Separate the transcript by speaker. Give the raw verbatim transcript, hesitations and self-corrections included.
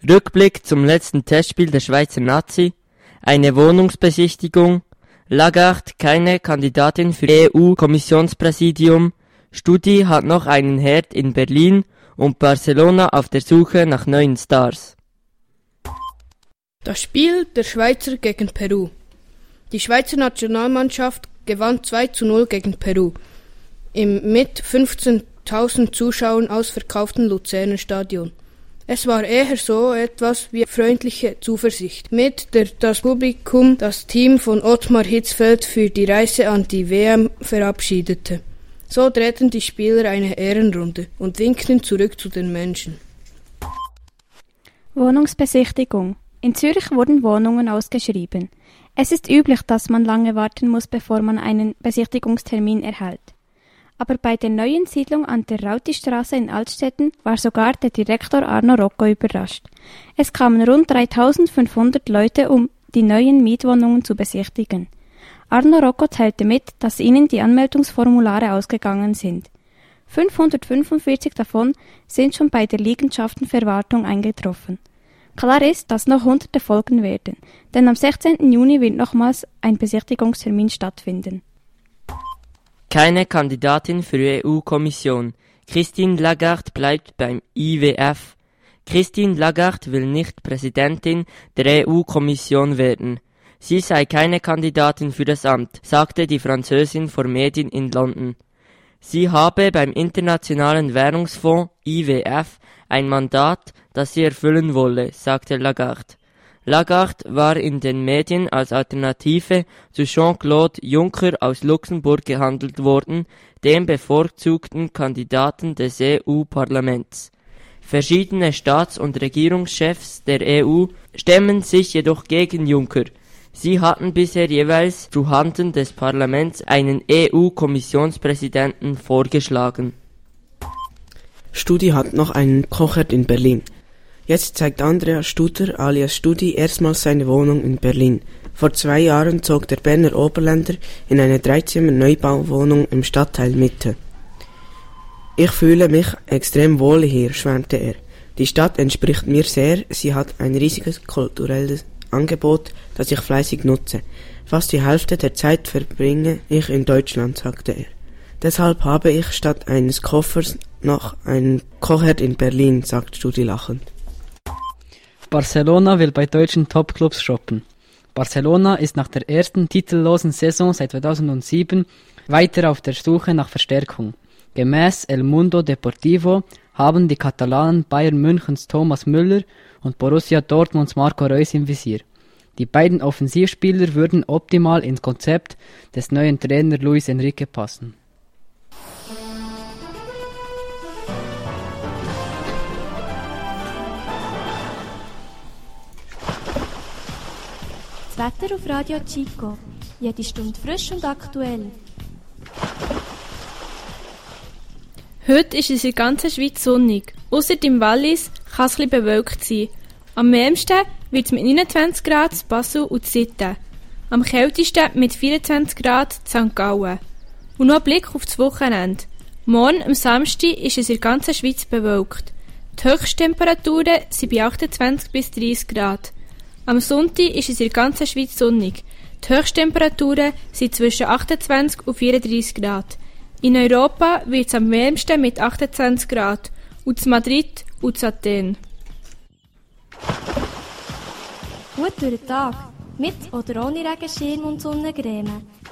Speaker 1: Rückblick zum letzten Testspiel der Schweizer Nazi, eine Wohnungsbesichtigung, Lagarde keine Kandidatin für E U-Kommissionspräsidium, Studi hat noch einen Herd in Berlin und Barcelona auf der Suche nach neuen Stars.
Speaker 2: Das Spiel der Schweizer gegen Peru. Die Schweizer Nationalmannschaft gewann zwei zu null gegen Peru im mit fünfzehntausend Zuschauern ausverkauften Luzerner Stadion. Es war eher so etwas wie freundliche Zuversicht, mit der das Publikum das Team von Ottmar Hitzfeld für die Reise an die W M verabschiedete. So drehten die Spieler eine Ehrenrunde und winkten zurück zu den Menschen.
Speaker 3: Wohnungsbesichtigung. In Zürich wurden Wohnungen ausgeschrieben. Es ist üblich, dass man lange warten muss, bevor man einen Besichtigungstermin erhält. Aber bei der neuen Siedlung an der Rautistraße in Altstetten war sogar der Direktor Arno Rocco überrascht. Es kamen rund dreitausendfünfhundert Leute, um die neuen Mietwohnungen zu besichtigen. Arno Rocco teilte mit, dass ihnen die Anmeldungsformulare ausgegangen sind. fünfhundertfünfundvierzig davon sind schon bei der Liegenschaftenverwaltung eingetroffen. Klar ist, dass noch Hunderte folgen werden, denn am sechzehnten Juni wird nochmals ein Besichtigungstermin stattfinden.
Speaker 1: Keine Kandidatin für E U-Kommission. Christine Lagarde bleibt beim I W F. Christine Lagarde will nicht Präsidentin der E U-Kommission werden. Sie sei keine Kandidatin für das Amt, sagte die Französin vor Medien in London. Sie habe beim Internationalen Währungsfonds I W F ein Mandat, das sie erfüllen wolle, sagte Lagarde. Lagarde war in den Medien als Alternative zu Jean-Claude Juncker aus Luxemburg gehandelt worden, dem bevorzugten Kandidaten des E U-Parlaments. Verschiedene Staats- und Regierungschefs der E U stemmen sich jedoch gegen Juncker. Sie hatten bisher jeweils zuhanden des Parlaments einen E U-Kommissionspräsidenten vorgeschlagen.
Speaker 4: Studi hat noch einen Kochherd in Berlin. Jetzt zeigt Andrea Studer alias Studi erstmals seine Wohnung in Berlin. Vor zwei Jahren zog der Berner Oberländer in eine Dreizimmer-Neubauwohnung im Stadtteil Mitte. Ich fühle mich extrem wohl hier, schwärmte er. Die Stadt entspricht mir sehr, sie hat ein riesiges kulturelles Angebot, das ich fleißig nutze. Fast die Hälfte der Zeit verbringe ich in Deutschland, sagte er. Deshalb habe ich statt eines Koffers noch einen Kochherd in Berlin, sagt Studi lachend.
Speaker 5: Barcelona will bei deutschen Topclubs shoppen. Barcelona ist nach der ersten titellosen Saison seit zweitausendsieben weiter auf der Suche nach Verstärkung. Gemäß El Mundo Deportivo haben die Katalanen Bayern Münchens Thomas Müller und Borussia Dortmunds Marco Reus im Visier. Die beiden Offensivspieler würden optimal ins Konzept des neuen Trainers Luis Enrique passen.
Speaker 6: Das Wetter auf Radio Chico. Jede Stunde frisch und aktuell.
Speaker 7: Heute ist es in der ganzen Schweiz sonnig. Ausser im Wallis kann es etwas bewölkt sein. Am wärmsten wird es mit neunundzwanzig Grad in Basel und Sitten. Am kältesten mit vierundzwanzig Grad in Sankt Gallen. Und noch ein Blick auf das Wochenende. Morgen, am Samstag, ist es in der ganzen Schweiz bewölkt. Die Höchsttemperaturen sind bei achtundzwanzig bis dreißig Grad. Am Sonntag ist es in der ganzen Schweiz sonnig. Die Höchsttemperaturen sind zwischen achtundzwanzig und vierunddreißig Grad. In Europa wird es am wärmsten mit achtundzwanzig Grad und in Madrid und in Athen.
Speaker 6: Gut durch den Tag, mit oder ohne Regenschirm und Sonnencreme.